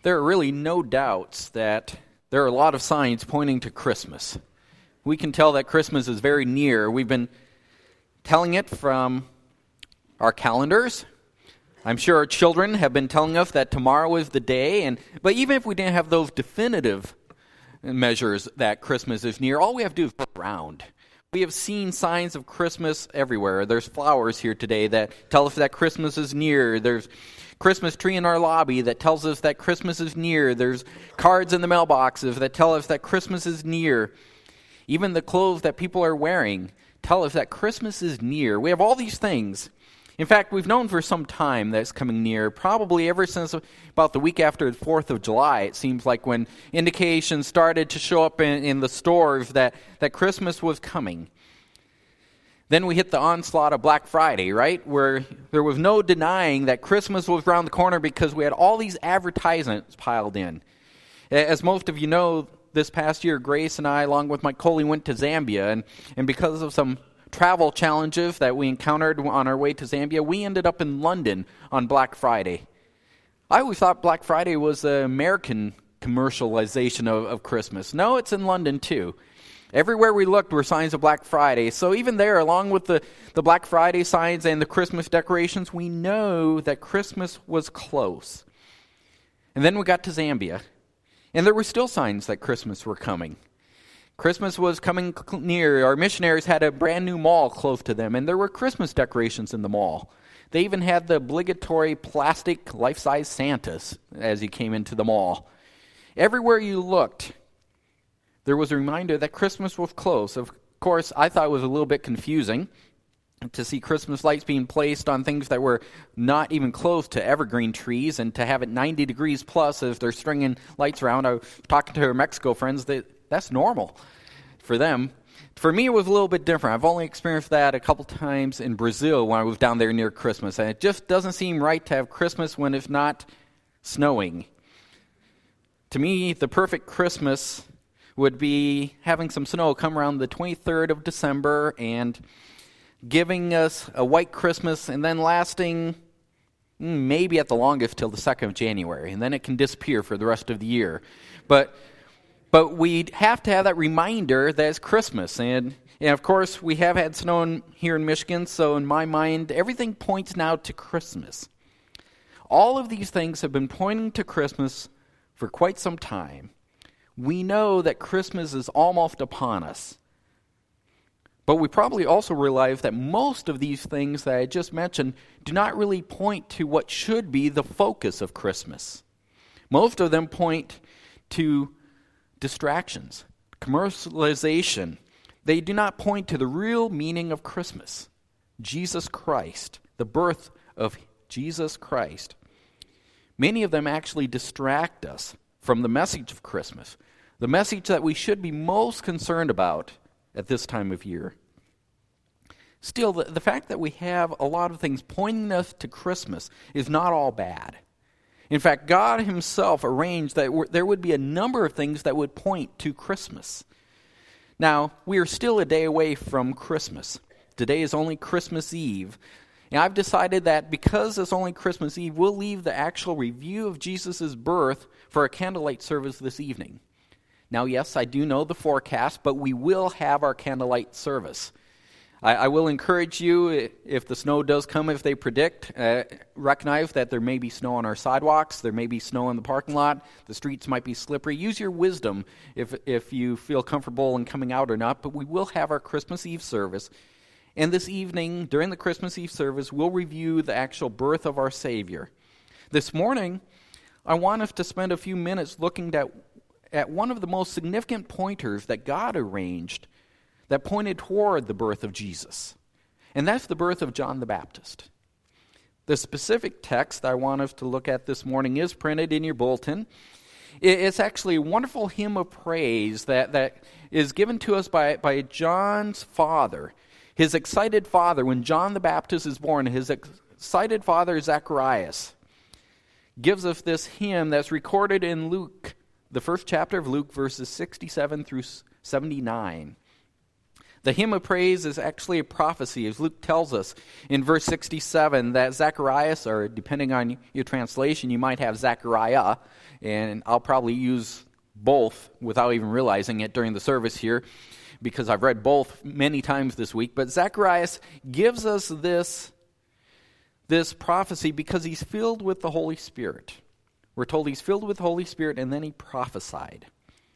There are really no doubts that there are a lot of signs pointing to Christmas. We can tell that Christmas is very near. We've been telling it from our calendars. I'm sure our children have been telling us that tomorrow is the day. But even if we didn't have those definitive measures that Christmas is near, all we have to do is look around. We have seen signs of Christmas everywhere. There's flowers here today that tell us that Christmas is near. There's Christmas tree in our lobby that tells us that Christmas is near. There's cards in the mailboxes that tell us that Christmas is near. Even the clothes that people are wearing tell us that Christmas is near. We have all these things. In fact, we've known for some time that it's coming near, probably ever since about the week after the 4th of July, it seems like, when indications started to show up in the stores that Christmas was coming. Then we hit the onslaught of Black Friday, right, where there was no denying that Christmas was around the corner because we had all these advertisements piled in. As most of you know, this past year, Grace and I, along with Mike Coley, went to Zambia, and because of some travel challenges that we encountered on our way to Zambia, we ended up in London on Black Friday. I always thought Black Friday was an American commercialization of Christmas. No, it's in London too. Everywhere we looked were signs of Black Friday. So even there, along with the Black Friday signs and the Christmas decorations, we know that Christmas was close. And then we got to Zambia, and there were still signs that Christmas were coming. Christmas was coming near. Our missionaries had a brand new mall close to them, and there were Christmas decorations in the mall. They even had the obligatory plastic life-size Santas as you came into the mall. Everywhere you looked, there was a reminder that Christmas was close. Of course, I thought it was a little bit confusing to see Christmas lights being placed on things that were not even close to evergreen trees, and to have it 90 degrees plus as they're stringing lights around. I was talking to our Mexico friends, that's normal for them. For me, it was a little bit different. I've only experienced that a couple times in Brazil when I was down there near Christmas, and it just doesn't seem right to have Christmas when it's not snowing. To me, the perfect Christmas would be having some snow come around the 23rd of December and giving us a white Christmas, and then lasting maybe at the longest till the 2nd of January, and then it can disappear for the rest of the year. But we have to have that reminder that it's Christmas. And of course, we have had snow here in Michigan, so in my mind, everything points now to Christmas. All of these things have been pointing to Christmas for quite some time. We know that Christmas is almost upon us. But we probably also realize that most of these things that I just mentioned do not really point to what should be the focus of Christmas. Most of them point to distractions, commercialization. They do not point to the real meaning of Christmas, Jesus Christ, the birth of Jesus Christ. Many of them actually distract us from the message of Christmas, the message that we should be most concerned about at this time of year. Still, the fact that we have a lot of things pointing us to Christmas is not all bad. In fact, God himself arranged that there would be a number of things that would point to Christmas. Now, we are still a day away from Christmas. Today is only Christmas Eve. And I've decided that because it's only Christmas Eve, we'll leave the actual review of Jesus' birth for a candlelight service this evening. Now, yes, I do know the forecast, but we will have our candlelight service. I will encourage you, if the snow does come, if they predict, recognize that there may be snow on our sidewalks, there may be snow in the parking lot, the streets might be slippery. Use your wisdom if you feel comfortable in coming out or not, but we will have our Christmas Eve service. And this evening, during the Christmas Eve service, we'll review the actual birth of our Savior. This morning, I want us to spend a few minutes looking at one of the most significant pointers that God arranged that pointed toward the birth of Jesus. And that's the birth of John the Baptist. The specific text I want us to look at this morning is printed in your bulletin. It's actually a wonderful hymn of praise that is given to us by John's father. His excited father, when John the Baptist is born, his excited father, Zacharias, gives us this hymn that's recorded in Luke, the first chapter of Luke, verses 67 through 79. The hymn of praise is actually a prophecy, as Luke tells us in verse 67, that Zacharias, or depending on your translation, you might have Zechariah, and I'll probably use both without even realizing it during the service here, because I've read both many times this week. But Zacharias gives us this prophecy because he's filled with the Holy Spirit. We're told he's filled with the Holy Spirit, and then he prophesied.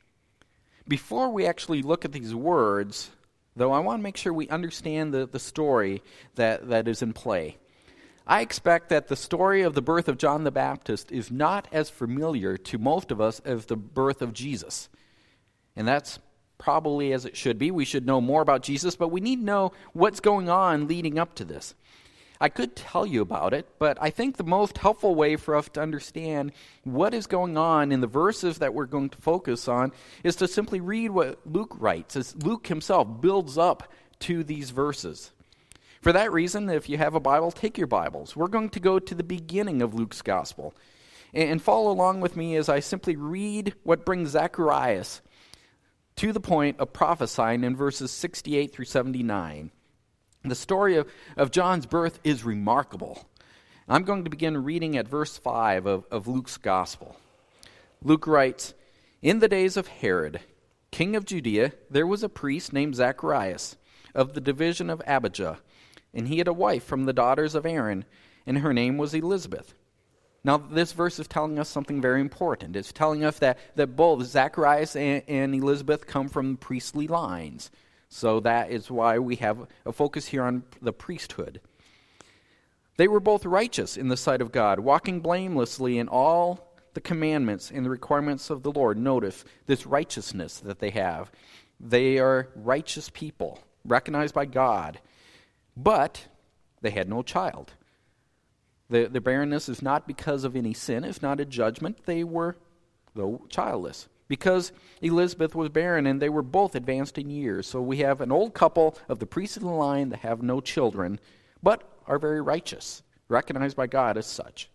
Before we actually look at these words, though, I want to make sure we understand the story that is in play. I expect that the story of the birth of John the Baptist is not as familiar to most of us as the birth of Jesus. And that's probably as it should be. We should know more about Jesus, but we need to know what's going on leading up to this. I could tell you about it, but I think the most helpful way for us to understand what is going on in the verses that we're going to focus on is to simply read what Luke writes, as Luke himself builds up to these verses. For that reason, if you have a Bible, take your Bibles. We're going to go to the beginning of Luke's gospel and follow along with me as I simply read what brings Zacharias to the point of prophesying in verses 68 through 79. The story of John's birth is remarkable. I'm going to begin reading at verse 5 of Luke's gospel. Luke writes, "In the days of Herod, king of Judea, there was a priest named Zacharias of the division of Abijah, and he had a wife from the daughters of Aaron, and her name was Elizabeth." Now, this verse is telling us something very important. It's telling us that both Zacharias and Elizabeth come from priestly lines. So that is why we have a focus here on the priesthood. They were both righteous in the sight of God, walking blamelessly in all the commandments and the requirements of the Lord. Notice this righteousness that they have. They are righteous people, recognized by God. But they had no child. The barrenness is not because of any sin. It's not a judgment. They were, though, childless. Because Elizabeth was barren and they were both advanced in years. So we have an old couple of the priestly line that have no children, but are very righteous, recognized by God as such.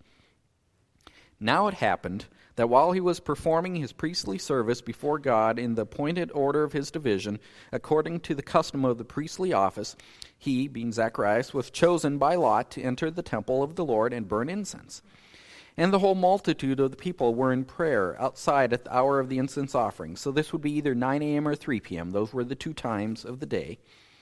Now it happened that while he was performing his priestly service before God in the appointed order of his division, according to the custom of the priestly office, he, being Zacharias, was chosen by lot to enter the temple of the Lord and burn incense. And the whole multitude of the people were in prayer outside at the hour of the incense offering. So this would be either 9 a.m. or 3 p.m. Those were the two times of the day.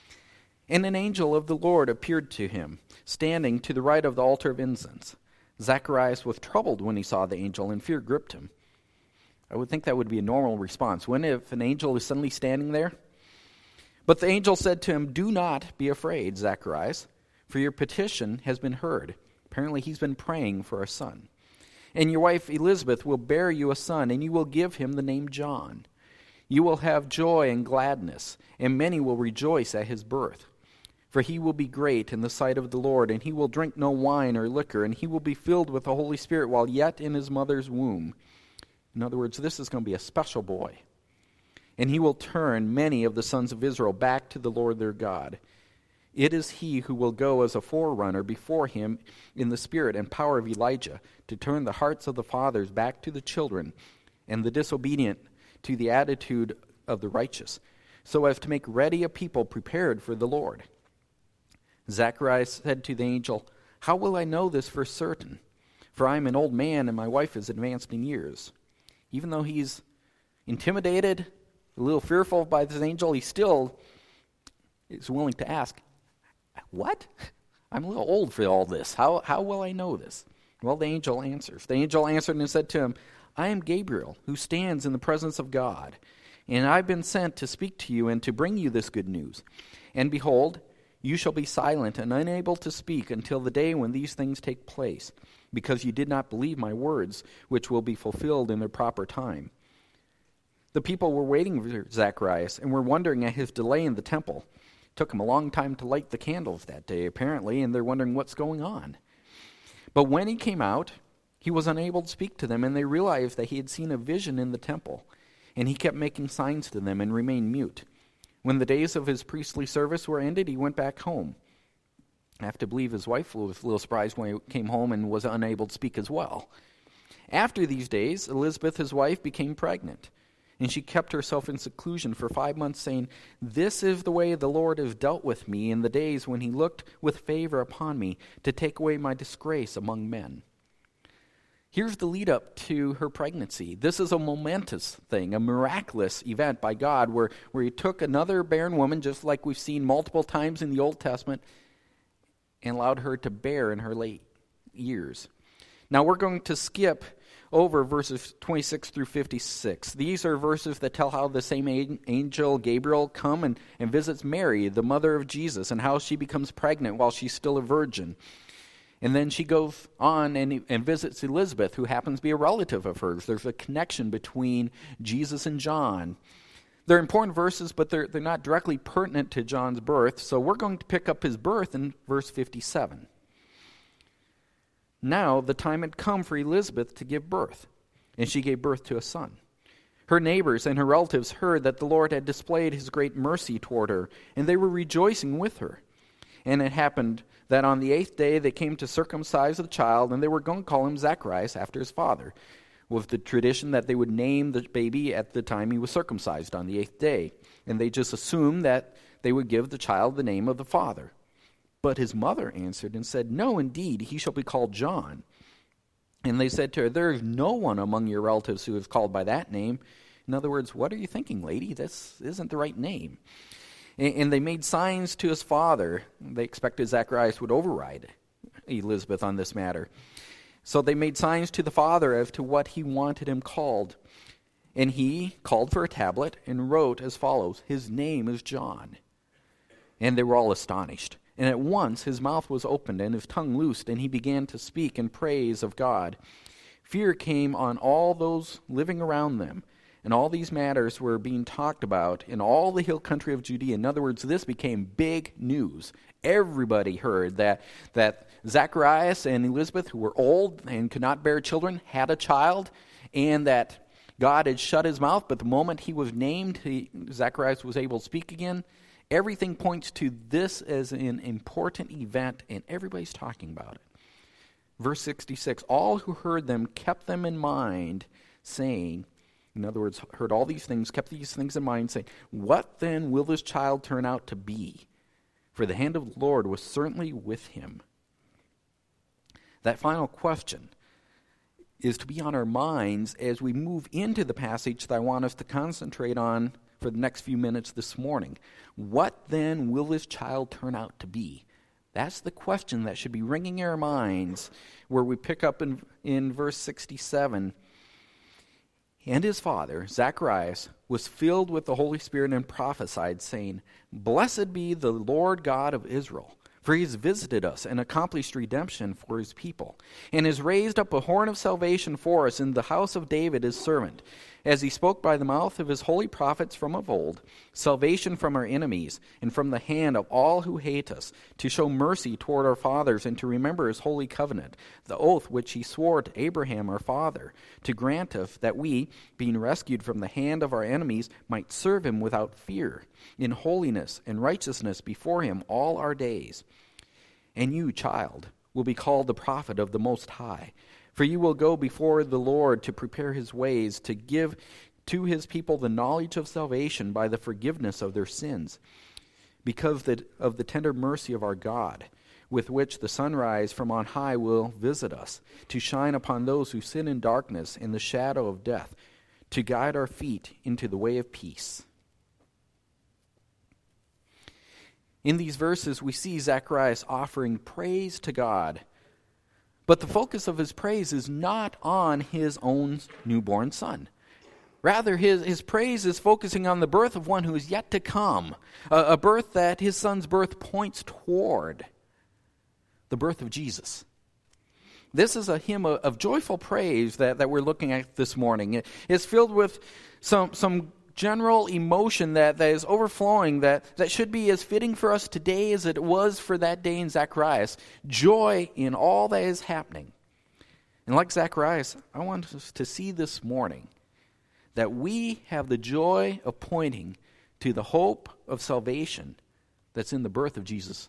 And an angel of the Lord appeared to him, standing to the right of the altar of incense. Zacharias was troubled when he saw the angel, and fear gripped him. I would think that would be a normal response. When if an angel is suddenly standing there? But the angel said to him, "Do not be afraid, Zacharias, for your petition has been heard." Apparently he's been praying for a son. "And your wife Elizabeth will bear you a son, and you will give him the name John. You will have joy and gladness, and many will rejoice at his birth. For he will be great in the sight of the Lord, and he will drink no wine or liquor, and he will be filled with the Holy Spirit while yet in his mother's womb." In other words, this is going to be a special boy. "And he will turn many of the sons of Israel back to the Lord their God. It is he who will go as a forerunner before him in the spirit and power of Elijah, to turn the hearts of the fathers back to the children, and the disobedient to the attitude of the righteous, so as to make ready a people prepared for the Lord." Zacharias said to the angel, "How will I know this for certain? For I am an old man, and my wife is advanced in years." Even though he's intimidated, a little fearful by this angel, he still is willing to ask, "What? I'm a little old for all this. How will I know this?" Well, the angel answers. The angel answered and said to him, "I am Gabriel, who stands in the presence of God, and I've been sent to speak to you and to bring you this good news. And behold, you shall be silent and unable to speak until the day when these things take place, because you did not believe my words, which will be fulfilled in their proper time." The people were waiting for Zacharias and were wondering at his delay in the temple. It took him a long time to light the candles that day, apparently, and they're wondering what's going on. But when he came out, he was unable to speak to them, and they realized that he had seen a vision in the temple, and he kept making signs to them and remained mute. When the days of his priestly service were ended, he went back home. I have to believe his wife was a little surprised when he came home and was unable to speak as well. After these days, Elizabeth, his wife, became pregnant, And she kept herself in seclusion for 5 months, saying, "This is the way the Lord has dealt with me in the days when he looked with favor upon me to take away my disgrace among men." Here's the lead up to her pregnancy. This is a momentous thing, a miraculous event by God where he took another barren woman, just like we've seen multiple times in the Old Testament, and allowed her to bear in her late years. Now we're going to skip over verses 26 through 56. These are verses that tell how the same angel Gabriel come and visits Mary, the mother of Jesus, and how she becomes pregnant while she's still a virgin. And then she goes on and visits Elizabeth, who happens to be a relative of hers. There's a connection between Jesus and John. They're important verses, but they're not directly pertinent to John's birth, so we're going to pick up his birth in verse 57. Now the time had come for Elizabeth to give birth, and she gave birth to a son. Her neighbors and her relatives heard that the Lord had displayed his great mercy toward her, and they were rejoicing with her. And it happened that on the 8th day they came to circumcise the child, and they were going to call him Zacharias after his father, with the tradition that they would name the baby at the time he was circumcised on the 8th day. And they just assumed that they would give the child the name of the father. But his mother answered and said, "No, indeed, he shall be called John." And they said to her, "There is no one among your relatives who is called by that name." In other words, "What are you thinking, lady? This isn't the right name." And they made signs to his father. They expected Zacharias would override Elizabeth on this matter. So they made signs to the father as to what he wanted him called. And he called for a tablet and wrote as follows, "His name is John." And they were all astonished. And at once his mouth was opened and his tongue loosed, and he began to speak in praise of God. Fear came on all those living around them, and all these matters were being talked about in all the hill country of Judea. In other words, this became big news. Everybody heard that Zacharias and Elizabeth, who were old and could not bear children, had a child, and that God had shut his mouth, but the moment he was named, Zacharias was able to speak again. Everything points to this as an important event, and everybody's talking about it. Verse 66, all who heard them kept them in mind, saying, in other words, heard all these things, kept these things in mind, saying, "What then will this child turn out to be? For the hand of the Lord was certainly with him." That final question is to be on our minds as we move into the passage that I want us to concentrate on for the next few minutes this morning. What then will this child turn out to be? That's the question that should be ringing in our minds, where we pick up in verse 67. And his father, Zacharias, was filled with the Holy Spirit and prophesied, saying, "Blessed be the Lord God of Israel, for he has visited us and accomplished redemption for his people, and has raised up a horn of salvation for us in the house of David his servant, as he spoke by the mouth of his holy prophets from of old, salvation from our enemies, and from the hand of all who hate us, to show mercy toward our fathers, and to remember his holy covenant, the oath which he swore to Abraham our father, to grant us that we, being rescued from the hand of our enemies, might serve him without fear, in holiness and righteousness before him all our days. And you, child, will be called the prophet of the Most High, for you will go before the Lord to prepare his ways, to give to his people the knowledge of salvation by the forgiveness of their sins, because of the tender mercy of our God, with which the sunrise from on high will visit us, to shine upon those who sit in darkness and the shadow of death, to guide our feet into the way of peace. In these verses, we see Zacharias offering praise to God. But the focus of his praise is not on his own newborn son. Rather, his praise is focusing on the birth of one who is yet to come, a birth that his son's birth points toward, the birth of Jesus. This is a hymn of joyful praise that we're looking at this morning. It's filled with some general emotion that is overflowing, that should be as fitting for us today as it was for that day in Zacharias. Joy in all that is happening. And like Zacharias, I want us to see this morning that we have the joy of pointing to the hope of salvation that's in the birth of Jesus.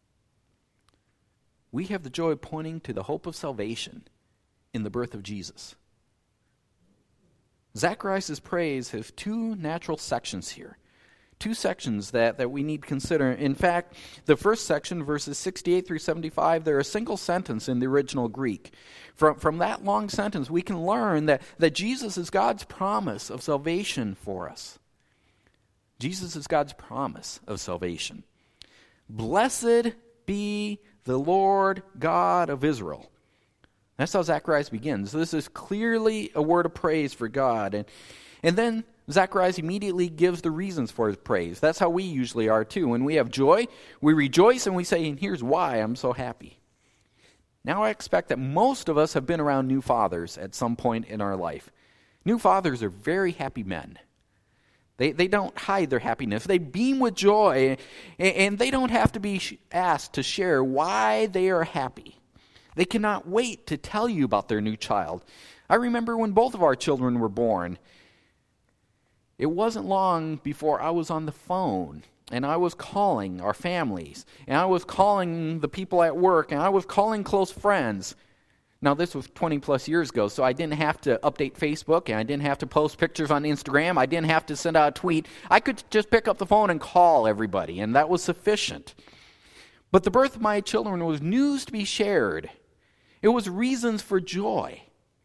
We have the joy of pointing to the hope of salvation in the birth of Jesus. Zacharias' praise has two natural sections here. Two sections that we need to consider. In fact, the first section, verses 68 through 75, they're a single sentence in the original Greek. From that long sentence, we can learn that Jesus is God's promise of salvation for us. Jesus is God's promise of salvation. Blessed be the Lord God of Israel. That's how Zacharias begins. This is clearly a word of praise for God. And then Zacharias immediately gives the reasons for his praise. That's how we usually are too. When we have joy, we rejoice and we say, and here's why I'm so happy. Now I expect that most of us have been around new fathers at some point in our life. New fathers are very happy men. They don't hide their happiness. They beam with joy, and they don't have to be asked to share why they are happy. They cannot wait to tell you about their new child. I remember when both of our children were born. It wasn't long before I was on the phone, and I was calling our families, and I was calling the people at work, and I was calling close friends. Now, this was 20 plus years ago, so I didn't have to update Facebook, and I didn't have to post pictures on Instagram. I didn't have to send out a tweet. I could just pick up the phone and call everybody, and that was sufficient. But the birth of my children was news to be shared. It was reasons for joy.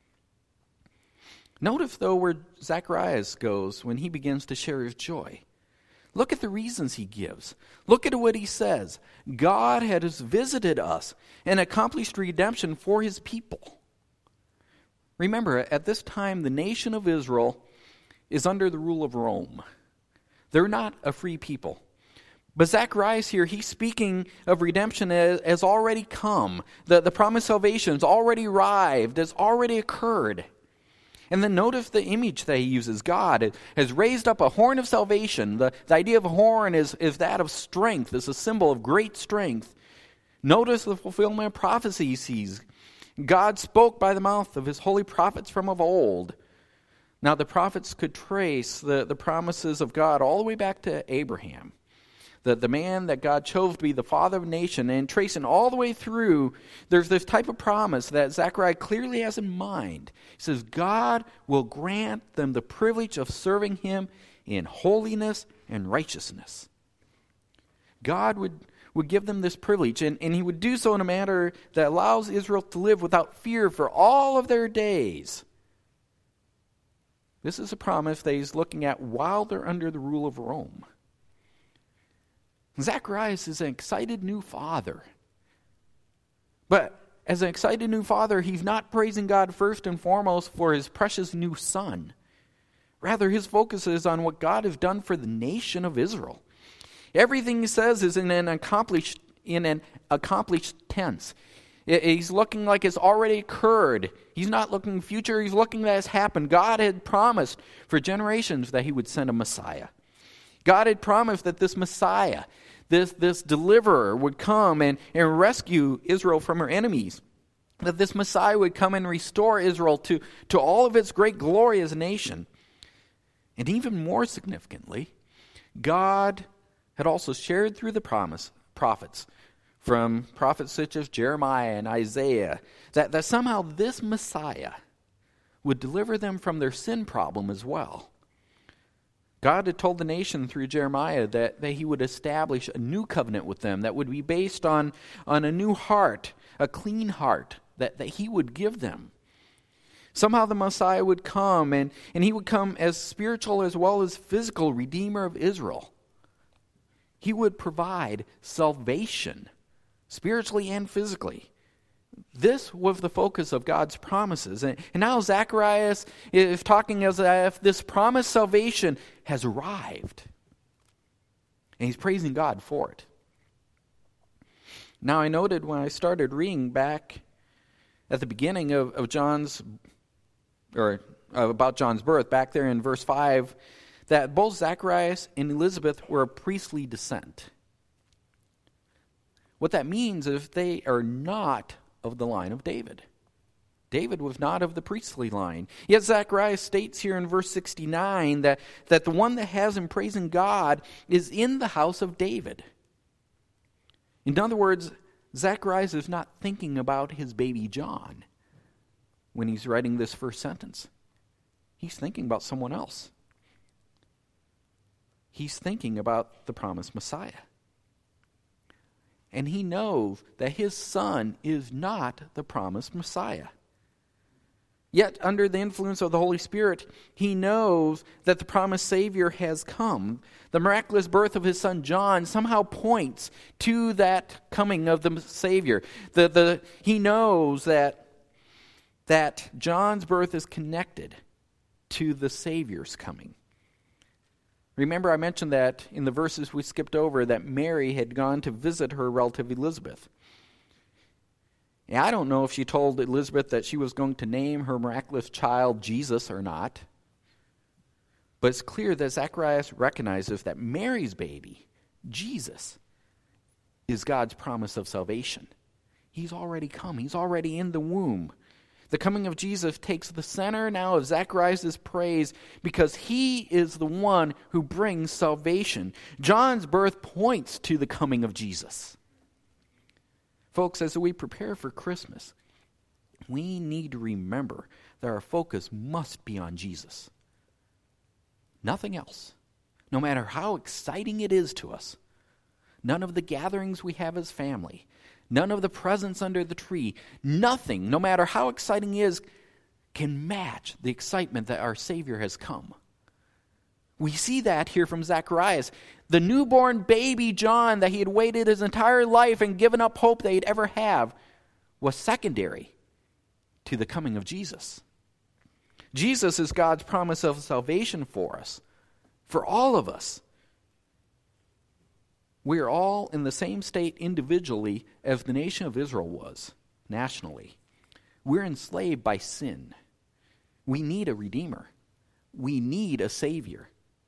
Notice, though, where Zacharias goes when he begins to share his joy. Look at the reasons he gives. Look at what he says. God has visited us and accomplished redemption for his people. Remember, at this time, the nation of Israel is under the rule of Rome. They're not a free people. But Zacharias here, he's speaking of redemption as already come. The promised salvation has already arrived, has already occurred. And then notice the image that he uses. God has raised up a horn of salvation. The idea of a horn is that of strength. It's a symbol of great strength. Notice the fulfillment of prophecy he sees. God spoke by the mouth of his holy prophets from of old. Now the prophets could trace the promises of God all the way back to Abraham. The man that God chose to be the father of a nation, and tracing all the way through, there's this type of promise that Zechariah clearly has in mind. He says, God will grant them the privilege of serving him in holiness and righteousness. God would give them this privilege, and he would do so in a manner that allows Israel to live without fear for all of their days. This is a promise that he's looking at while they're under the rule of Rome. Zacharias is an excited new father. But as an excited new father, he's not praising God first and foremost for his precious new son. Rather, his focus is on what God has done for the nation of Israel. Everything he says is in an accomplished tense. He's looking like it's already occurred. He's not looking future, he's looking that it's happened. God had promised for generations that he would send a Messiah. God had promised that this Messiah, this deliverer, would come and rescue Israel from her enemies. That this Messiah would come and restore Israel to all of its great glory as a nation. And even more significantly, God had also shared through the prophets, from prophets such as Jeremiah and Isaiah, that somehow this Messiah would deliver them from their sin problem as well. God had told the nation through Jeremiah that he would establish a new covenant with them that would be based on a new heart, a clean heart that he would give them. Somehow the Messiah would come, and he would come as spiritual as well as physical Redeemer of Israel. He would provide salvation, spiritually and physically. This was the focus of God's promises. And now Zacharias is talking as if this promised salvation has arrived. And he's praising God for it. Now I noted when I started reading back at the beginning of about John's birth, back there in verse 5, that both Zacharias and Elizabeth were of priestly descent. What that means is they are not of the line of David. David was not of the priestly line. Yet Zacharias states here in verse 69 that the one that has him praising God is in the house of David. In other words, Zacharias is not thinking about his baby John when he's writing this first sentence. he's thinking about someone else. He's thinking about the promised Messiah. And he knows that his son is not the promised Messiah. Yet, under the influence of the Holy Spirit, he knows that the promised Savior has come. The miraculous birth of his son John somehow points to that coming of the Savior. He knows that John's birth is connected to the Savior's coming. Remember, I mentioned that in the verses we skipped over that Mary had gone to visit her relative Elizabeth. And I don't know if she told Elizabeth that she was going to name her miraculous child Jesus or not. But it's clear that Zacharias recognizes that Mary's baby, Jesus, is God's promise of salvation. He's already come. He's already in the womb. The coming of Jesus takes the center now of Zacharias' praise because he is the one who brings salvation. John's birth points to the coming of Jesus. Folks, as we prepare for Christmas, we need to remember that our focus must be on Jesus. Nothing else. No matter how exciting it is to us, none of the gatherings we have as family, none of the presents under the tree, nothing, no matter how exciting it is, can match the excitement that our Savior has come. We see that here from Zacharias. The newborn baby John that he had waited his entire life and given up hope that he'd ever have was secondary to the coming of Jesus. Jesus is God's promise of salvation for us, for all of us. We are all in the same state individually as the nation of Israel was, nationally. We're enslaved by sin. We need a Redeemer. We need a Savior.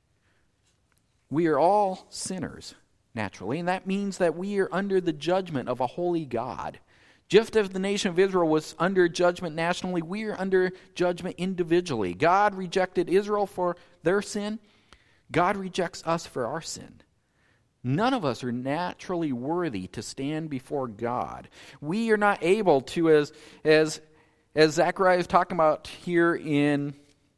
We are all sinners, naturally, and that means that we are under the judgment of a holy God. Just as the nation of Israel was under judgment nationally, we are under judgment individually. God rejected Israel for their sin. God rejects us for our sin. None of us are naturally worthy to stand before God. We are not able to, as Zechariah is talking about here in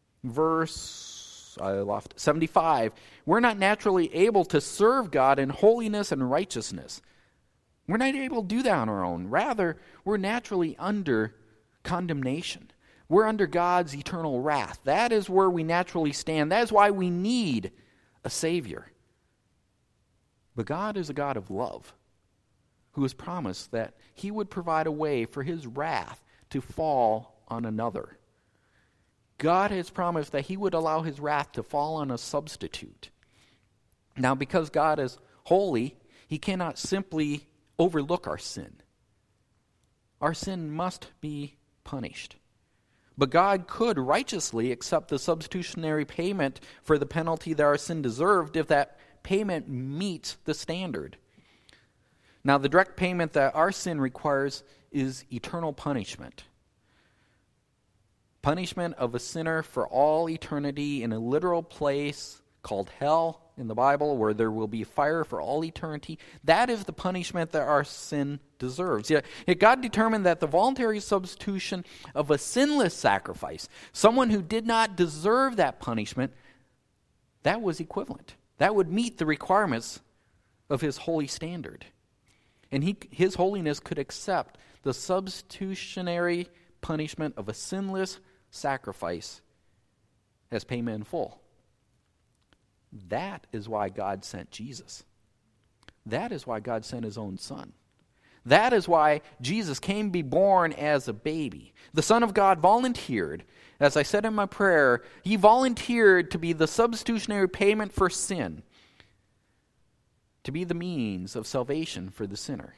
verse 75, we're not naturally able to serve God in holiness and righteousness. We're not able to do that on our own. Rather, we're naturally under condemnation. We're under God's eternal wrath. That is where we naturally stand. That is why we need a Savior. But God is a God of love, who has promised that he would provide a way for his wrath to fall on another. God has promised that he would allow his wrath to fall on a substitute. Now, because God is holy, he cannot simply overlook our sin. Our sin must be punished. But God could righteously accept the substitutionary payment for the penalty that our sin deserved if that payment meets the standard. Now, the direct payment that our sin requires is eternal punishment. Punishment of a sinner for all eternity in a literal place called hell in the Bible, where there will be fire for all eternity. That is the punishment that our sin deserves. Yet God determined that the voluntary substitution of a sinless sacrifice, someone who did not deserve that punishment, that was equivalent. That would meet the requirements of his holy standard. And his holiness could accept the substitutionary punishment of a sinless sacrifice as payment in full. That is why God sent Jesus. That is why God sent his own Son. That is why Jesus came to be born as a baby. The Son of God volunteered. As I said in my prayer, he volunteered to be the substitutionary payment for sin, to be the means of salvation for the sinner.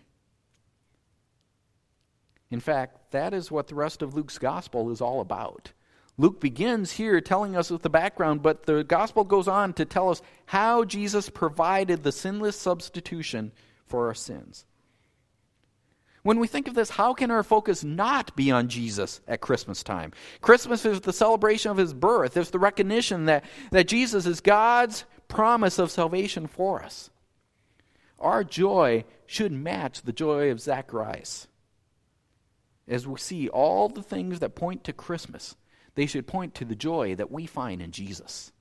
In fact, that is what the rest of Luke's gospel is all about. Luke begins here telling us with the background, but the gospel goes on to tell us how Jesus provided the sinless substitution for our sins. When we think of this, how can our focus not be on Jesus at Christmas time? Christmas is the celebration of his birth. It's the recognition that Jesus is God's promise of salvation for us. Our joy should match the joy of Zacharias. As we see all the things that point to Christmas, they should point to the joy that we find in Jesus.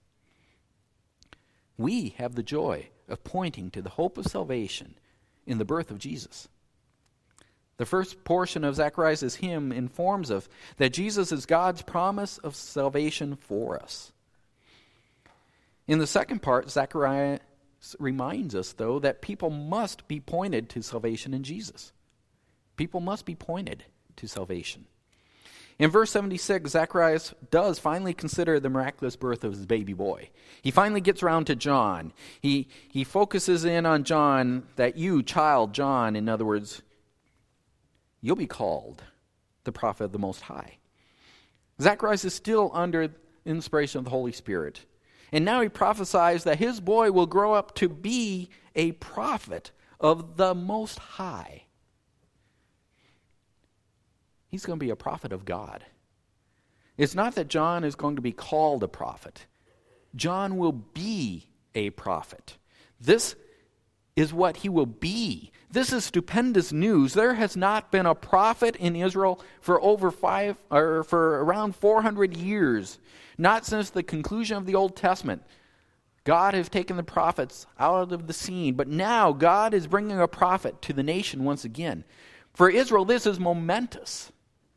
We have the joy of pointing to the hope of salvation in the birth of Jesus. The first portion of Zacharias' hymn informs us that Jesus is God's promise of salvation for us. In the second part, Zacharias reminds us, though, that people must be pointed to salvation in Jesus. People must be pointed to salvation. In verse 76, Zacharias does finally consider the miraculous birth of his baby boy. He finally gets around to John. He focuses in on John, that you, child John, in other words, you'll be called the prophet of the Most High. Zacharias is still under inspiration of the Holy Spirit. And now he prophesies that his boy will grow up to be a prophet of the Most High. He's going to be a prophet of God. It's not that John is going to be called a prophet. John will be a prophet. This is what he will be. This is stupendous news. There has not been a prophet in Israel for around 400 years. Not since the conclusion of the Old Testament. God has taken the prophets out of the scene, but now God is bringing a prophet to the nation once again. For Israel, this is momentous.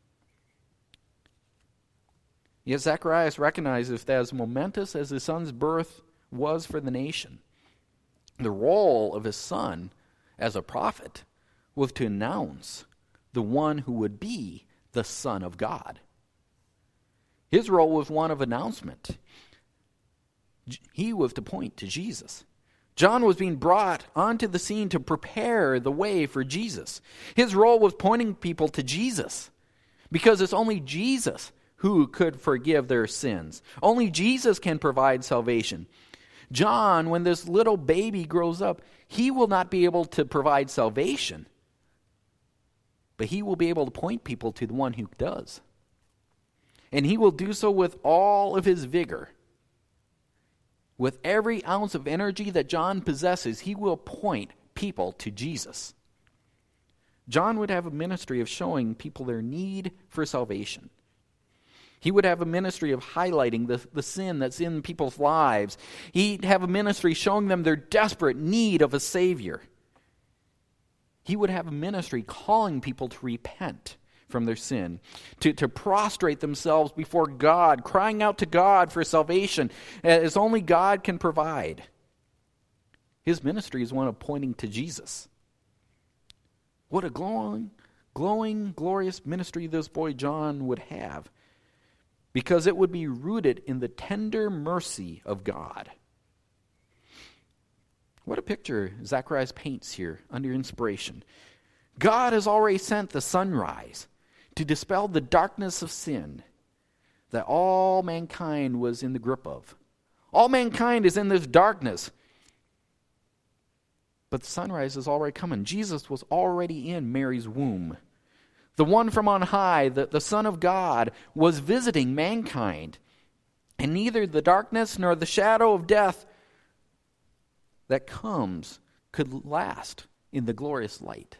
Yet Zacharias recognizes that as momentous as his son's birth was for the nation, the role of his son as a prophet was to announce the one who would be the Son of God. His role was one of announcement. He was to point to Jesus. John was being brought onto the scene to prepare the way for Jesus. His role was pointing people to Jesus, because it's only Jesus who could forgive their sins. Only Jesus can provide salvation. John, when this little baby grows up, he will not be able to provide salvation, but he will be able to point people to the one who does. And he will do so with all of his vigor. With every ounce of energy that John possesses, he will point people to Jesus. John would have a ministry of showing people their need for salvation. He would have a ministry of highlighting the sin that's in people's lives. He'd have a ministry showing them their desperate need of a Savior. He would have a ministry calling people to repent from their sin, to prostrate themselves before God, crying out to God for salvation as only God can provide. His ministry is one of pointing to Jesus. What a glowing, glorious ministry this boy John would have, because it would be rooted in the tender mercy of God. What a picture Zacharias paints here under inspiration. God has already sent the sunrise to dispel the darkness of sin that all mankind was in the grip of. All mankind is in this darkness. But the sunrise is already coming. Jesus was already in Mary's womb. The one from on high, the Son of God, was visiting mankind. And neither the darkness nor the shadow of death that comes could last in the glorious light.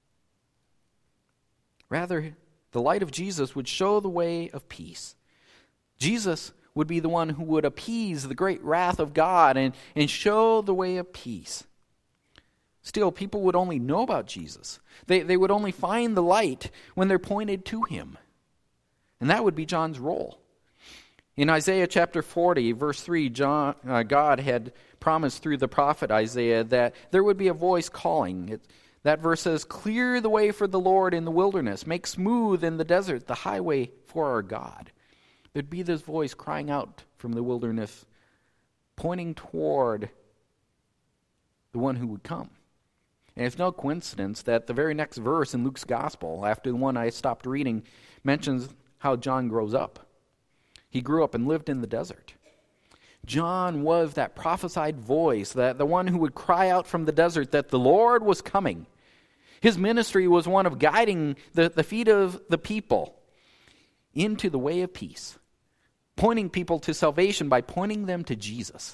Rather, the light of Jesus would show the way of peace. Jesus would be the one who would appease the great wrath of God and show the way of peace. Still, people would only know about Jesus. They would only find the light when they're pointed to him. And that would be John's role. In Isaiah chapter 40, verse 3, God had promised through the prophet Isaiah that there would be a voice calling. That verse says, "Clear the way for the Lord in the wilderness. Make smooth in the desert the highway for our God." There'd be this voice crying out from the wilderness, pointing toward the one who would come. And it's no coincidence that the very next verse in Luke's gospel, after the one I stopped reading, mentions how John grows up. He grew up and lived in the desert. John was that prophesied voice, that the one who would cry out from the desert that the Lord was coming. His ministry was one of guiding the feet of the people into the way of peace, pointing people to salvation by pointing them to Jesus.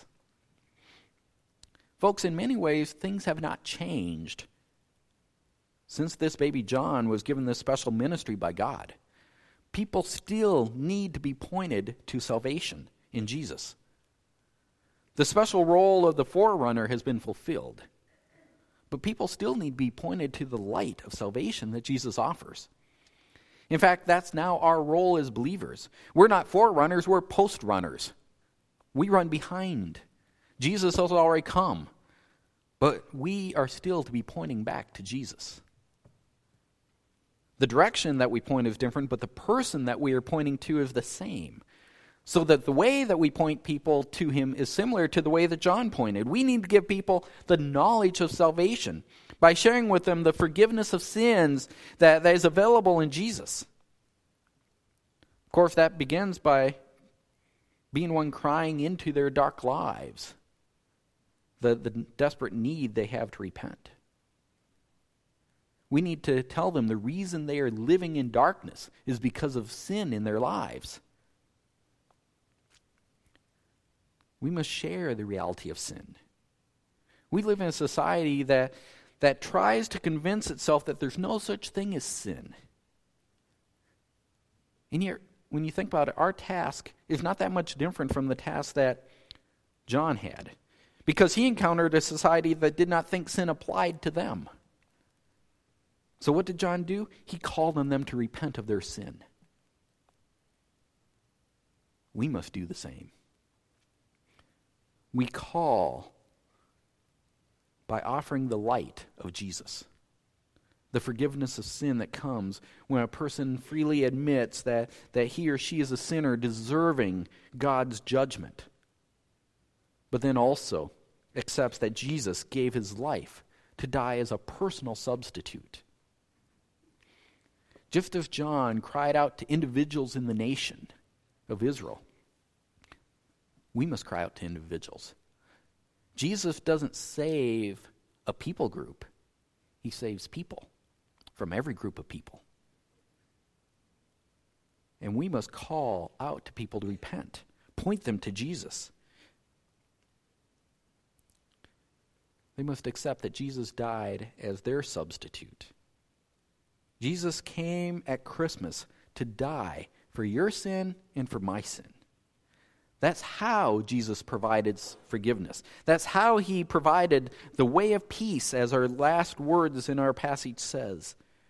Folks, in many ways, things have not changed since this baby John was given this special ministry by God. People still need to be pointed to salvation in Jesus. The special role of the forerunner has been fulfilled, but people still need to be pointed to the light of salvation that Jesus offers. In fact, that's now our role as believers. We're not forerunners, we're post-runners. We run behind. Jesus has already come, but we are still to be pointing back to Jesus. The direction that we point is different, but the person that we are pointing to is the same. So that the way that we point people to him is similar to the way that John pointed. We need to give people the knowledge of salvation by sharing with them the forgiveness of sins that is available in Jesus. Of course, that begins by being one crying into their dark lives, the desperate need they have to repent. We need to tell them the reason they are living in darkness is because of sin in their lives. We must share the reality of sin. We live in a society that tries to convince itself that there's no such thing as sin. And yet, when you think about it, our task is not that much different from the task that John had, because he encountered a society that did not think sin applied to them. So what did John do? He called on them to repent of their sin. We must do the same. We call by offering the light of Jesus, the forgiveness of sin that comes when a person freely admits that he or she is a sinner deserving God's judgment, but then also accepts that Jesus gave his life to die as a personal substitute. Just as John cried out to individuals in the nation of Israel, we must cry out to individuals. Jesus doesn't save a people group. He saves people from every group of people. And we must call out to people to repent, point them to Jesus. They must accept that Jesus died as their substitute. Jesus came at Christmas to die for your sin and for my sin. That's how Jesus provided forgiveness. That's how he provided the way of peace, as our last words in our passage says.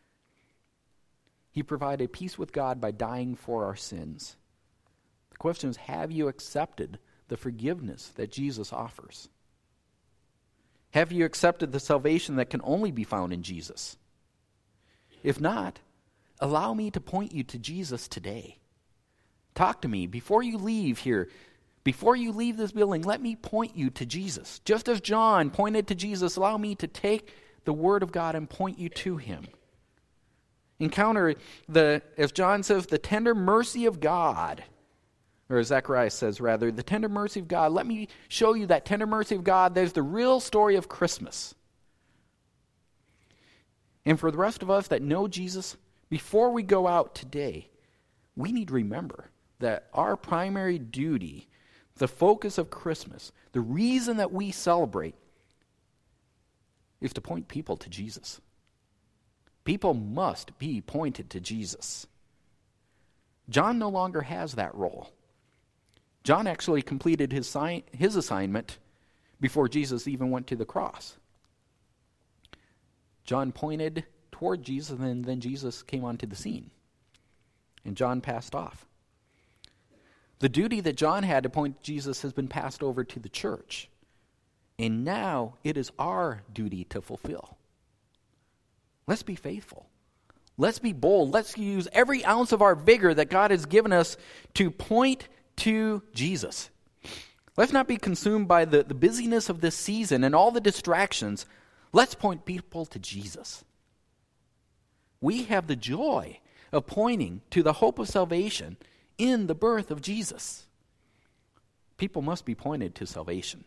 He provided peace with God by dying for our sins. The question is, have you accepted the forgiveness that Jesus offers? Have you accepted the salvation that can only be found in Jesus? If not, allow me to point you to Jesus today. Talk to me before you leave here. Before you leave this building, let me point you to Jesus. Just as John pointed to Jesus, allow me to take the Word of God and point you to him. Encounter, as John says, the tender mercy of God. Or as Zechariah says, rather, the tender mercy of God. Let me show you that tender mercy of God. There's the real story of Christmas. And for the rest of us that know Jesus, before we go out today, we need to remember that our primary duty, the focus of Christmas, the reason that we celebrate, is to point people to Jesus. People must be pointed to Jesus. John no longer has that role. John actually completed his assignment before Jesus even went to the cross. John pointed toward Jesus, and then Jesus came onto the scene. And John passed off. The duty that John had to point to Jesus has been passed over to the church. And now it is our duty to fulfill. Let's be faithful. Let's be bold. Let's use every ounce of our vigor that God has given us to point to Jesus. Let's not be consumed by the busyness of this season and all the distractions. Let's point people to Jesus. We have the joy of pointing to the hope of salvation in the birth of Jesus. People must be pointed to salvation.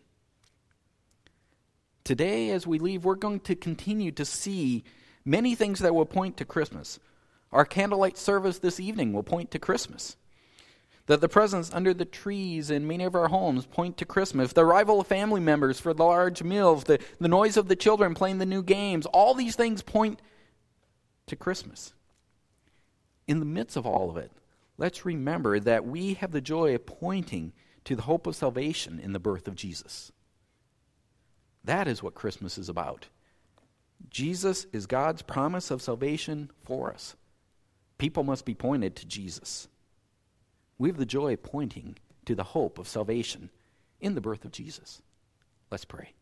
Today, as we leave, we're going to continue to see many things that will point to Christmas. Our candlelight service this evening will point to Christmas. That the presents under the trees in many of our homes point to Christmas. The arrival of family members for the large meals, the noise of the children playing the new games, all these things point to Christmas. In the midst of all of it, let's remember that we have the joy of pointing to the hope of salvation in the birth of Jesus. That is what Christmas is about. Jesus is God's promise of salvation for us. People must be pointed to Jesus. We have the joy of pointing to the hope of salvation in the birth of Jesus. Let's pray.